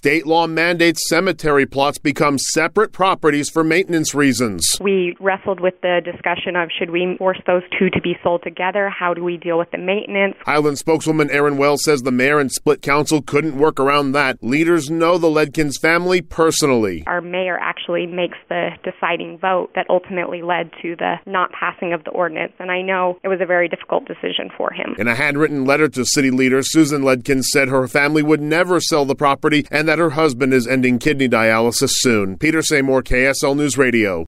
State law mandates cemetery plots become separate properties for maintenance reasons. We wrestled with the discussion of should we force those two to be sold together? How do we deal with the maintenance? Highland spokeswoman Erin Wells says the mayor and split council couldn't work around that. Leaders know the Ledkins family personally. Our mayor actually makes the deciding vote that ultimately led to the not passing of the ordinance, and I know it was a very difficult decision for him. In a handwritten letter to city leaders, Susan Ledkins said her family would never sell the property and that her husband is ending kidney dialysis soon. Peter Seymour, KSL News Radio.